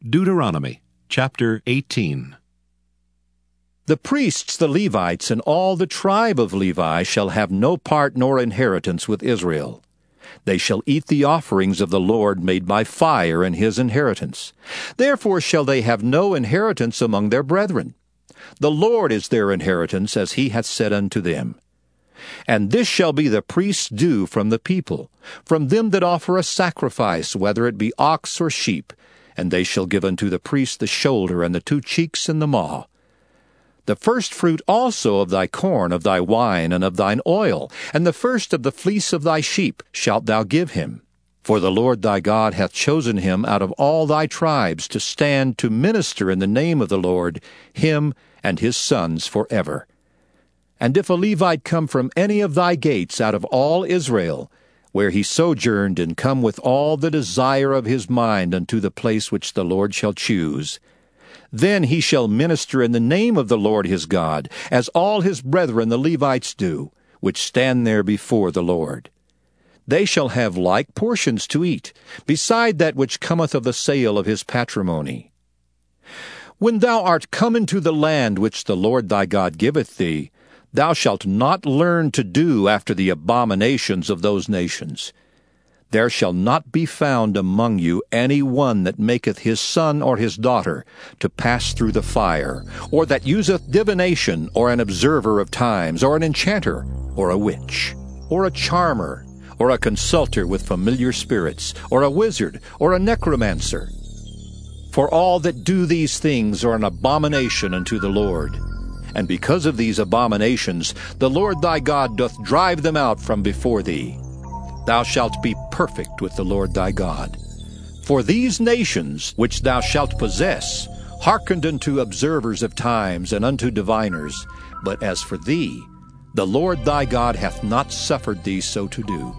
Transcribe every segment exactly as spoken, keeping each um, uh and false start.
Deuteronomy chapter eighteen. The priests, the Levites, and all the tribe of Levi shall have no part nor inheritance with Israel. They shall eat the offerings of the Lord made by fire in his inheritance. Therefore shall they have no inheritance among their brethren. The Lord is their inheritance, as he hath said unto them. And this shall be the priest's due from the people, from them that offer a sacrifice, whether it be ox or sheep, and they shall give unto the priest the shoulder, and the two cheeks, and the maw. The first fruit also of thy corn, of thy wine, and of thine oil, and the first of the fleece of thy sheep shalt thou give him. For the Lord thy God hath chosen him out of all thy tribes to stand to minister in the name of the Lord, him and his sons forever. And if a Levite come from any of thy gates out of all Israel, where he sojourned, and come with all the desire of his mind unto the place which the Lord shall choose, then he shall minister in the name of the Lord his God, as all his brethren the Levites do, which stand there before the Lord. They shall have like portions to eat, beside that which cometh of the sale of his patrimony. When thou art come into the land which the Lord thy God giveth thee, thou shalt not learn to do after the abominations of those nations. There shall not be found among you any one that maketh his son or his daughter to pass through the fire, or that useth divination, or an observer of times, or an enchanter, or a witch, or a charmer, or a consulter with familiar spirits, or a wizard, or a necromancer. For all that do these things are an abomination unto the Lord. And because of these abominations, the Lord thy God doth drive them out from before thee. Thou shalt be perfect with the Lord thy God. For these nations which thou shalt possess hearkened unto observers of times and unto diviners, but as for thee, the Lord thy God hath not suffered thee so to do.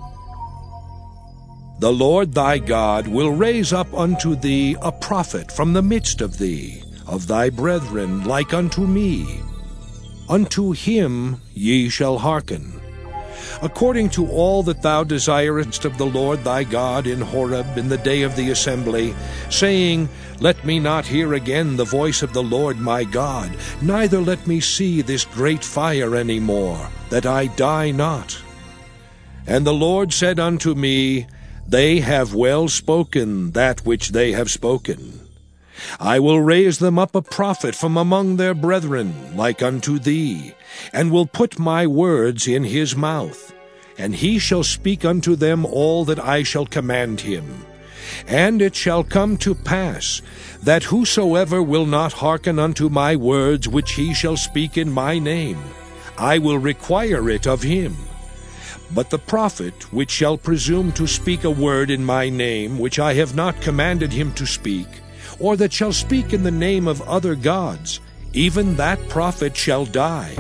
The Lord thy God will raise up unto thee a prophet from the midst of thee, of thy brethren, like unto me. Unto him ye shall hearken, according to all that thou desirest of the Lord thy God in Horeb in the day of the assembly, saying, Let me not hear again the voice of the Lord my God, neither let me see this great fire any more, that I die not. And the Lord said unto me, They have well spoken that which they have spoken. I will raise them up a prophet from among their brethren, like unto thee, and will put my words in his mouth, and he shall speak unto them all that I shall command him. And it shall come to pass, that whosoever will not hearken unto my words which he shall speak in my name, I will require it of him. But the prophet which shall presume to speak a word in my name, which I have not commanded him to speak, or that shall speak in the name of other gods, even that prophet shall die.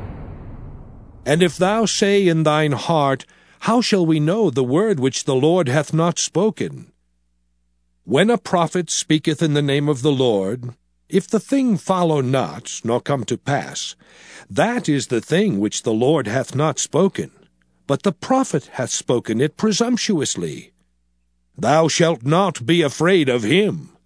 And if thou say in thine heart, How shall we know the word which the Lord hath not spoken? When a prophet speaketh in the name of the Lord, if the thing follow not, nor come to pass, that is the thing which the Lord hath not spoken, but the prophet hath spoken it presumptuously. Thou shalt not be afraid of him.